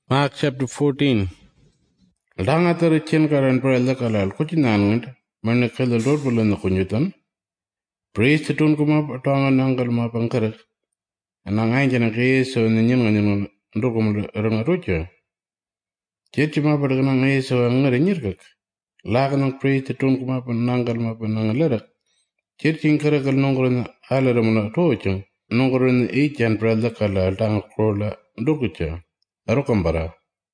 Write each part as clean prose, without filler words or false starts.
Mark chapter 14. Danga tar chen karan per elda kalal kuchi nanwint. Man kal road bulan kunyutan. Praise to tun kuma tonga nangal ma pankar. Anangai jana kay so ninyan ngayon ndokum rangarucha. Chechi ma padagana ngay so angarinirkak. Lagan praise to tun kuma nangal ma panangalarak. Chechi karakal nongron alaramuna tochung. Nongron each and per elda kalal tang krola ndokucha. Arokambara.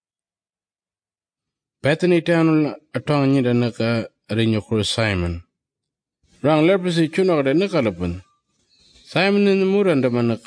Bethany town atong ni dan naka rinyo Simon. Rang leprosy chunog dan nakalapan. Simon in the muran da manak.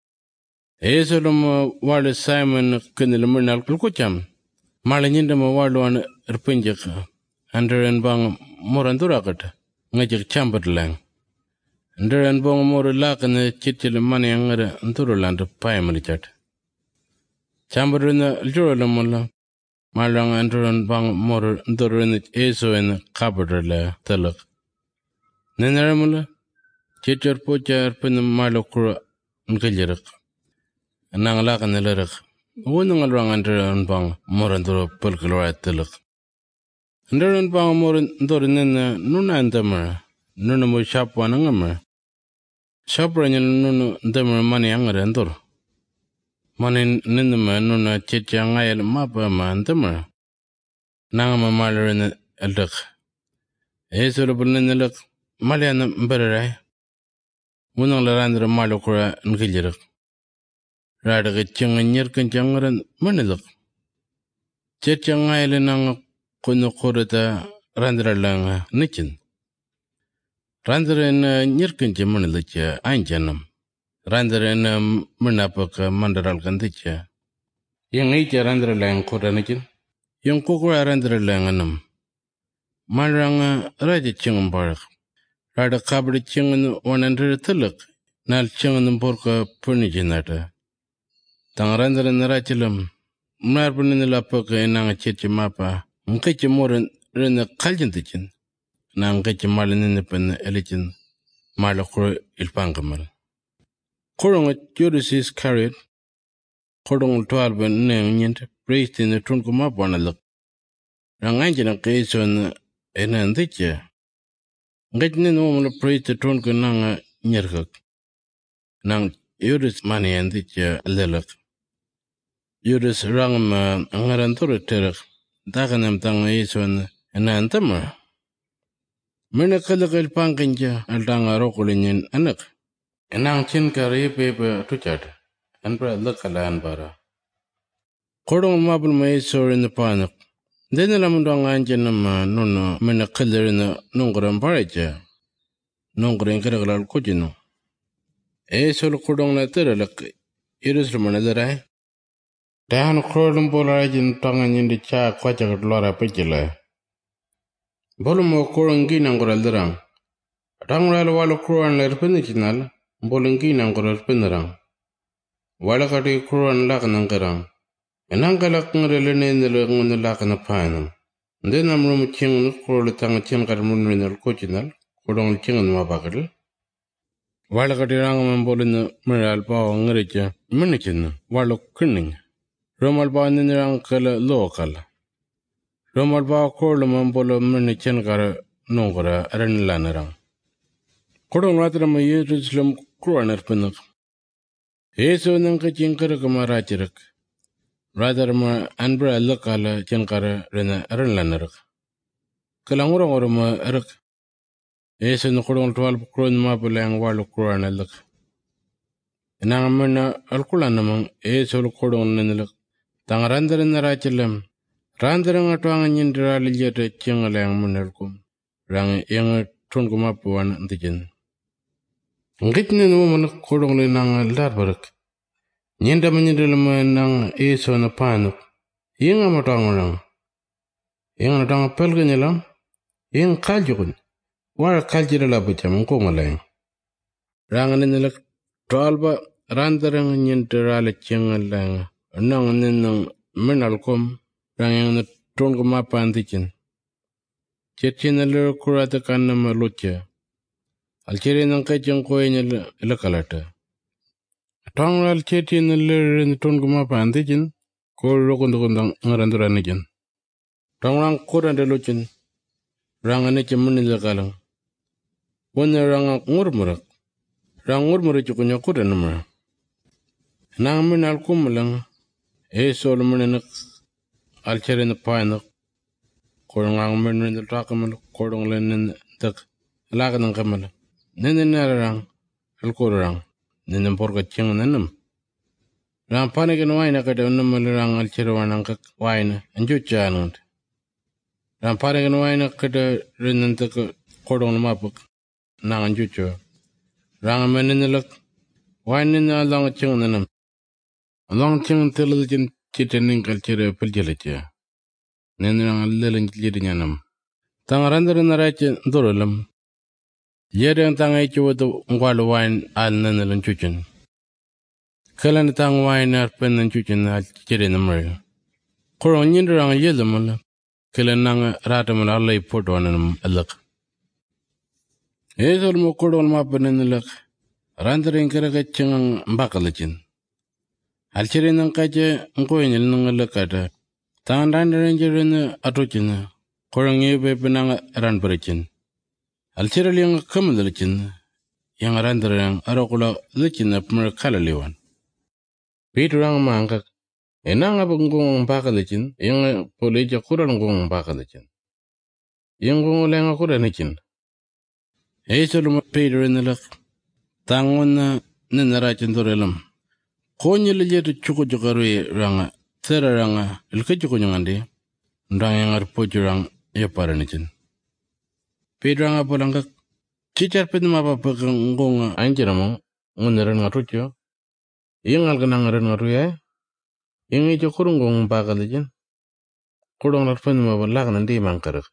Esolum wale Simon kinilamunal kulkucham. Malanyin da mawalu an erpinjak. Under and bang morandurakat. Ngajik chambat lang. Under and bang mor lak and the chitil money anger anturuland primary chat. Chamber in the juralamula. Malang anturan bang mor ndorin eso en kabarala talak. Nenaramula chichar pochar pin malokura nkajirak. Nangalak and the lyric. Wooning along anturan bang mor andro pulkalora talak. Anduran bang mor ndorin in nuna and dammer. Nuna mo shop one angamer. Shop running nuna dammer money anger andor. Money ninema nuna chichangayal mapa mandammer. Nangama maler in a look. Esolabun in the look. Malian better. Munang larandra malokura and giljak. Rada chung and yerkin younger and moniluk. Chichangayal nang kunokurata randra lang nichin. Randra in yerkin jamanilich anjanum. Randra in Munapaka mandaral candicha. Young each randra lang kodanichin. Young kukura randra langanum. Malranga raja chingum barak. Rada kabri chingun 100 tuluk. Nal chingun porka punijinata. Tang randra narachilam. Marbun in the lapaka inanga chichi mapa. Unkichi moran rina kaljintichin. Nankichi malin in the pen elichin. Malakura ilpangamal. Kurung Judas is carried. Kurung 12 and name praised in the Trunkuma bonaluk. Ranganjana case on an anticha. Getting in woman praised the Trunkunanga Nyerkuk. Nang Judas money and teacher leluk. Judas rangma angarantura terek. Daganam tang is on an antamer. Minakalakal pankinja aldanga rokulin anak. Enang chin kari paper to chat, and bread look a land bara. Cordon marble may soar in the panak. Then the lamundong anjanama no menakiller in the nongram paraja. Nongring regular cujino. A sol cordon lateral, it is remonadere. Down cordon bolage tongue in the cha quacha lora picula. Bolumo corongin angoralderang. Rangal wall crow and lerpinicinal. Bolingi nangor pinarang. Walakati kruan lakanangarang. Enangalak ngarelin in the lakan panum. Then I'm room ching kurtang chinkarmun in the cochinal, kurong ching and mabagal. Walakati rangam bolin miral bow ngricha, minichin, walok kunning. Romal ban in the uncle local. Romal bow corlum bolo minichin gar nongora ren lanarang. Kurong ratram Jerusalem Kruaner Pinnock. Eso Nanka Chinkarakamarachirk. Rather ma Anbra Lokala Chinkara Rena Renlanerak. Kalangura or ma Erik. Eso no Kurong 12 Kron Mapulang Wallo Kruanelak. Nangamana Alkulanamang Eso Kurong Nenelak. Tangarandar in the Rachilem. Randarang at Wangan Yet Chingalang Munelkum. Rang young Tungumapuan and the Jin. Ngitnin woman kurong nang larbarak. Nyenda manidilama nang eso na panuk. Yinga matangurang. Yinga tang pelganilang. Ying kaljukun. Wara kaljirala bacham kungalang. Rangan nilak 12 randarang nyinterala chingalang. Nang ninang minalkom. Rangang na tungumapa antichin. Chechinala kurata kanama lucha. Alcheri nang kachang koy niya ilakalata. Tong al cheti na lir in tunguma pandijin. ko lokundukundang ngarandura nikin. Rang kurande luchin, rang anikin munilakalang. Wanya rang ngurmurak, rang ngurmurak chukunya kuranumra. Nang minal kumulang, sol muninak, alcherin painak, kurang minal takamal, kurang lenin tak, lakan kamal. Ninin narang, alkurang, ninin porka chingananam. Rang panikin waina kada unamal rang alcherawanang kak waina, anjuchanant. Rang panikin waina kada rinan tak kurang mapak, nang anjucho. Rang meninilak, waina along chingananam. Along chingan telalajin chitaning kalchera piljalacha. Ninrang alalan jidinyanam. Tangarandar naracha dorolam. Yedang tangay chuwado ngwalo wain al nanalan chuchin. Kalan tang wain arpen nan chuchin al chirinamar. Kurang nyindrang yelamala. Kalan nang ratamal alay potoanam alak. Esol mo kurang mapananalak. Randaring karakachangang bakalachin. Alchirin ng kaje ngoynyal ng alakada. Tangan randaring jirin atochin. Kurang ibe pinang ranbarichin. Alchiral yung kamadalachin. Yang randaring arakula lichin na pumar kalaliwan. Piturang maangkak. Enang abang bakalachin. Yung polija kurang bakalachin. Yung lenga kuranachin. Esol mo pidurin alak. Tangon na ninarachin dorelam. Konyi lejetu cukup jukarui ranga, tera ranga, ilke cukup nyangandi, ndang yang arpoju rang ya paranichin. Pedrang apa langkak, cicar pet mapa pegang ngonga anjir mo, ngoneran ngatujo, yang alkenang ngaran ya, yang itu kurung ngong bakalichin, kurung larpen mapa lak nanti mangkarak.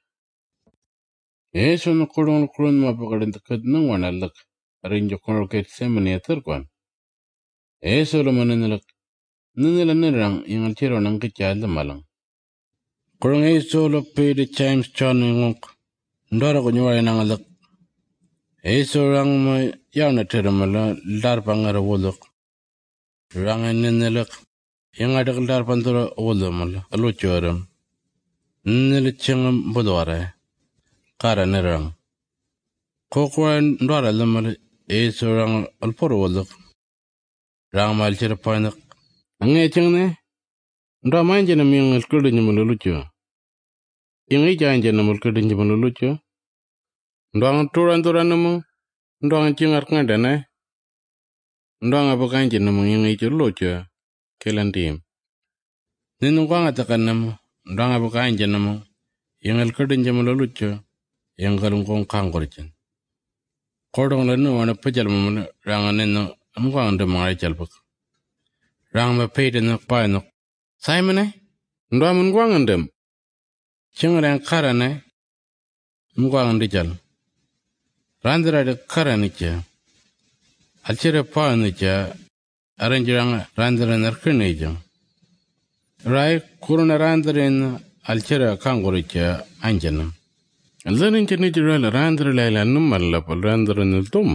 Sono kurung mapa kadin tekat nang wanalak, arinjo kurung ket semani terkuan. Solo mananalak. Nila nirang yung altiro ng kityal malang. Kurang solo pay the chimes chan ngok. Ndora ko nyuwa ng alak. So rang mo yaw na tiramala larpang arawulok. Rang ninilak. Yung adak larpang tura ulamala. Aluchoram. Nilitsang budwara. Kara nirang. Kokwa ndora lamala. So rang alporo ulok. Rang mal chirapanak. Ang ne? Nda manje na miyang alkudu nyamululucho. Yung ija na mulkudu nyamululucho. Nda ang turan namu. Nda ang chingar ngada na. Nda ang apakanje namu yung ija lucho. Kelantim. Ninong kwa ngatakan namu. Nda ang apakanje namu. Yung alkudu nyamululucho. Yung kalungkong kangkorichin. Kodong lanu wana pajal mamula. Ranga nino. Amukwa nganda mga chalpak. Rang ma payda na paanok. Simon ndo amun gwangandem. Chingrang karane. Mgwangandi jal. Randira de karanicha. Alchira paanicha. Aranjirang randira narkinija. Rai kuruna randirin alchira kangoricha anjanam. Alzanin chanijirala randira layla numalapal randira niltum.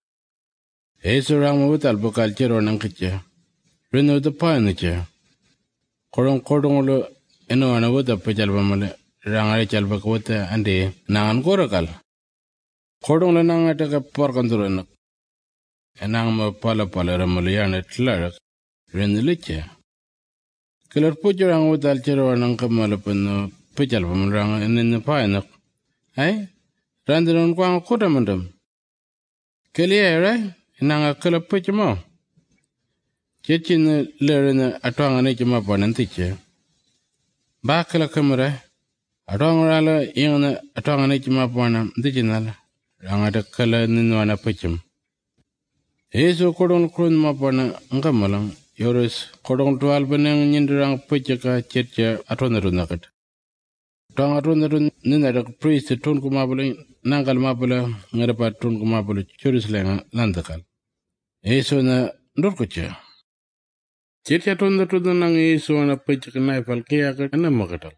Rang ma wutal buka alchira wanangkicha. Rino the paanicha. Kodong lo eno ana wuta pejal bamale. Rangari chalbak wuta andi nangan korakal. Kodong lo nanga taka porkanturenak. Enang ma pala ramali yana tlarak. Rinilicha. Kilar pujurang wuta alchira wanang kamalapan pejal bamale ranga enin paanak. Ay? Randiron kwang kodamandam. Keliya rai? Nanga kila pujimo. Chechin lerina atwanga ne chima panantiche. Bakala kamera. Atwanga la ingna atwanga ne chima pana dijinala. Rangata kala ninwana pachim. Kodong kurun mapana ngamalang. Yoris kodong tual benang nyindirang pachaka chetcha atwanarunakat. Twanga atwanarun ninarak priest tun kumabala nangal mabala ngarapa tun kumabala churis lenga landakal. Na ndurkucha. Chetcha tunda nang na pachaka naifal kiyaka anamakatal.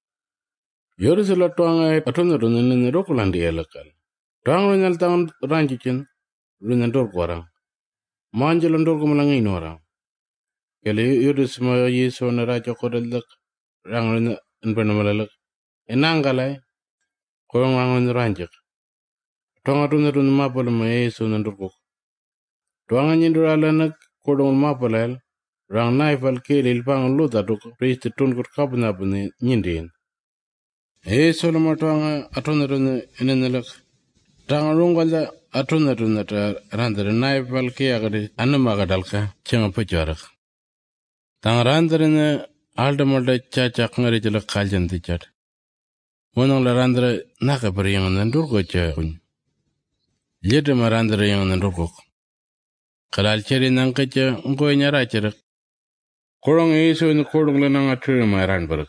Yoris la twanga atwanarun ninarokulandi yalakal. Twanga nyal taon ranchichin runandor kwarang. Manjala ndor kumalang inorang. kele yudus ma Yesu na raja kodal rang en benamalak enangalai ko ngang ranjik tonga tun mapol ma Yesu na ndurko tonga nyindura nak kodong mapolal rang naifal kelil pang luta duk priest tun kur kabna bune nyindin Yesu la tonga atonarun enenalak tanga rungwala atonarun ta randere naifal kiyagade anamagadalka chenga pajarak tanga randere aldamalda chacha ngari jala kaljan dichat wonong la randere naka bariyang nandurko cha kun lede ma randere yang nandurko kalal cheri nangkacha ngoy nyara chera korong Yesu ni korong la nanga ture ma ranbarak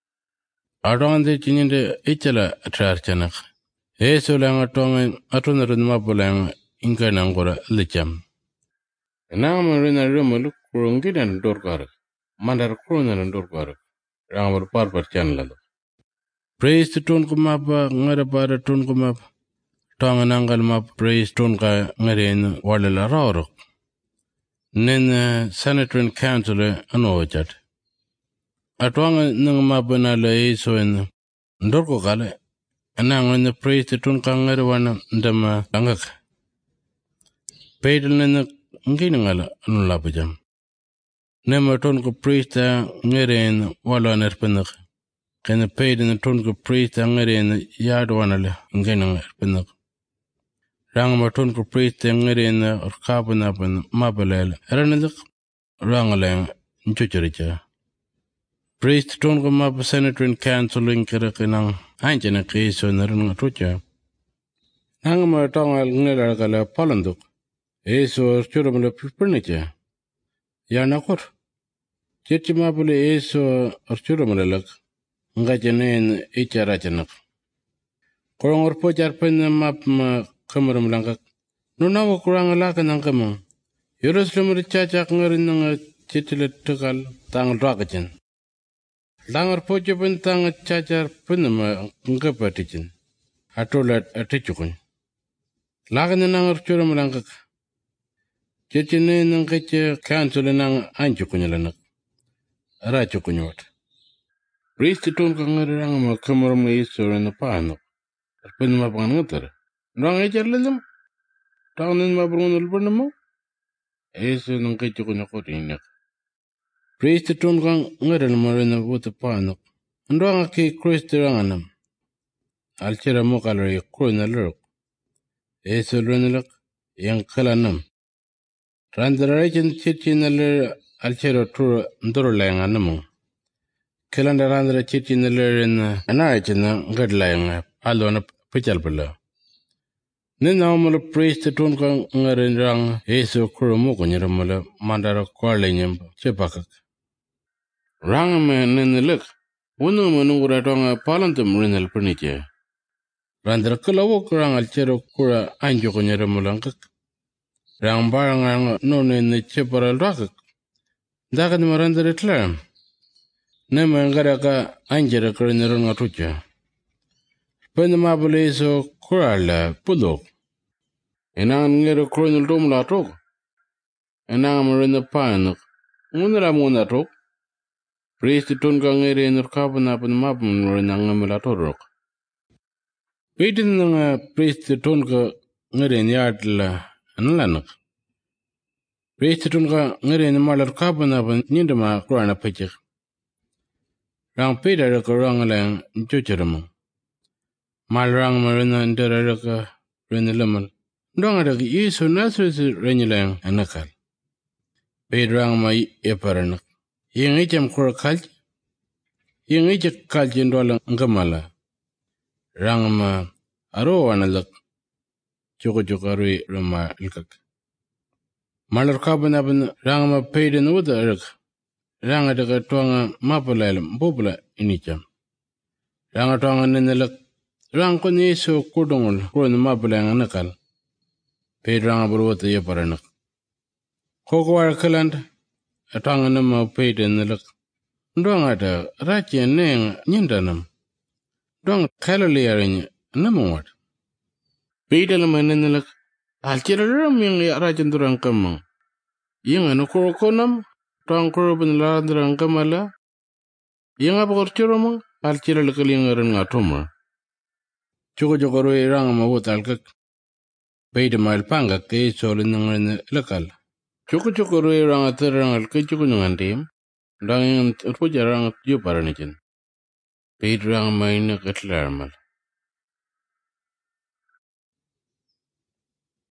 adonde chinyinde ichala atrar chanak Yesu la nga tonga atunarun mabulang inka nangora licham nanga marina rumul korong gidan dorkarak mandar korona nandurkarak rangamur parpar chanlalo praise tun kumapa ngara para tun kumapa tonga nangal map praise tun ka ngaren walala rawrok nen senator and councilor anowachat atwanga nang mapana la Yesu en ndorko kale anang en praise tun ka ngara wana ndama angak peidal nen ngini ngala anulapajam nema tun ko praise ngaren wala nerpenak kana peidal tun ko praise ngaren yadwanale ngini nerpenak rang matun ko priest ngaren or kabana ban mabalel ranalik rangaleng nchuchuricha priest tun ko map senator and council inkerekinang anjena keso naran tucha nang ma tongal ngela kala palanduk eso churumle pipurnicha yanakor chechi mabule eso or churumle lak ngajenen icharachanak korongor pojar pen map ma kamaram langak nunawa kurang laka nang kamang Yerusalem chacha ngarin nang chitile tukal tang dwakachin langar pojo pen tang chacha penama ngapatichen atolat atichukun laka nang churam langak chichine nang kache council nang anchukunyalanak arachukunyot priest tun ka ngarang ma kamaram Yesu na paano penama pangatar Rang ejalalem, tangan mabrunul bernama. Yesu nang kecukunya kotinak. Priest tun kang ngaran marina buta panak. Ndong ki Kristo ranganam. Alcira mokalari kurna luruk. Yesu runalak yang kalanam. Randarajin chichinal alcira tur ndurlayang. Kelanda randra chichinal anarachina gadlayang alona pichalpala. Ninaumala priest tun kang ngarin rang Yesu kurumu kunyiramala mandara kwalinyam chepakak. Rang me niniluk, unu manungura tonga palantum rinal puniche. Randra kulawuk rang alchero kura anjo kunyiramulankak. Rang barang nune ni cheparal rakak. Dakan marandara tlam. Nema ngaraka anjera kurinirun ngatucha. Penamabula Yesu kurala pulok. Enang ngero kronul dom la tok. Enang marina panak. Munra muna tok. Priest tun ka ngere nur kapana pan mapun marina ngamila torok. Pitin nga priest tun ka ngere nyadla anlanak. Priest tun ka ngere malar kapana pan nindama kurana pechik. Rang pida raka rangalang nchuchiramu. Mal rang marina ndara raka rina lamal. Ndong ada Yesu Nazareth renyilang anakal. Pedrang ma eparanak. Yang ijam kura kalj. Yang ijak kalj ndolang ngamala. Rang ma aro analak. Choko arui rama ilkak. Malar kabanaban rang ma peydan wada arak. Rang ada ka tuanga mapalalam bubla inicham. Rang tuanga ninalak. Rang kon Yesu kudungul kurun mapalang anakal. Pedrang aburwata yaparanak. Koko warakaland, atanga nama peyda nilak. Ndong ada rachi neng nyindanam. Ndong kalaliyarin namawat. Peyda lama nilak. Alchira ram yang rajan durang kamang. Yang anu korokonam. Tuang kurubin landran kamala. Yang apa korchurama? Alchira lekalingaran ngatumra. Chuko roi rang mawut alkak. Paida mal panga ke solin nangan lekal. Chuko roi rang atarang alkak chuko nangandim. Dangin puja rang juparanikin. Paida rang maina katlarmal.